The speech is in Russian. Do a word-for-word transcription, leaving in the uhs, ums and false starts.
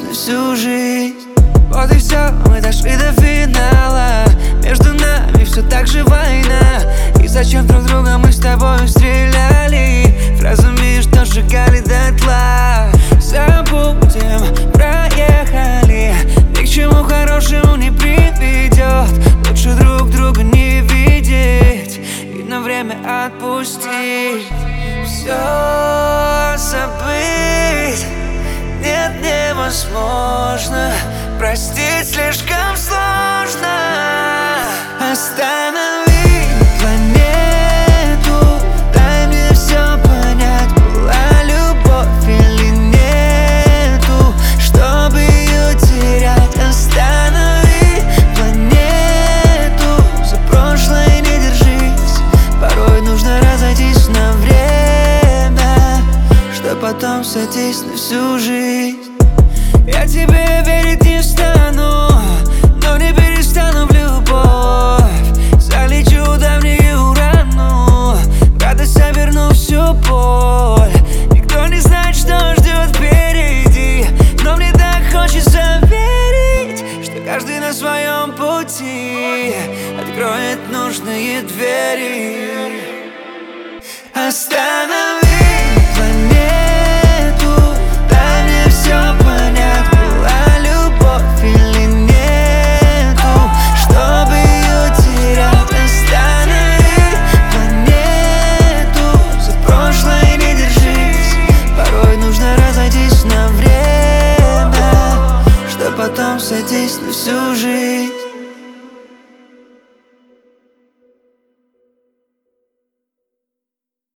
на всю жизнь. Вот и все, мы дошли до финала. Между нами все так же война. И зачем друг друга мы с тобой стреляли фразами, что сжигали дотла? Забудем, проехали, ни к чему хорошему не приведет. Лучше друг друга не видеть и на время отпустить. Все забыть нет, невозможно. Простить слишком сложно. Останови планету, дай мне все понять, была любовь или нету, чтобы ее терять. Останови планету, за прошлое не держись. Порой нужно разойтись на время, что потом сойтись на всю жизнь. Я тебе верить не стану, но не перестану в любовь. Залечу давнюю рану, в радость оберну всю боль. Никто не знает, что ждет впереди, но мне так хочется верить, что каждый на своем пути откроет нужные двери. Останови планету, дай мне все понять, была любовь или нету, чтобы ее терять. Останови планету, за прошлое не держись. Порой нужно разойтись на время, что потом сойтись на всю жизнь.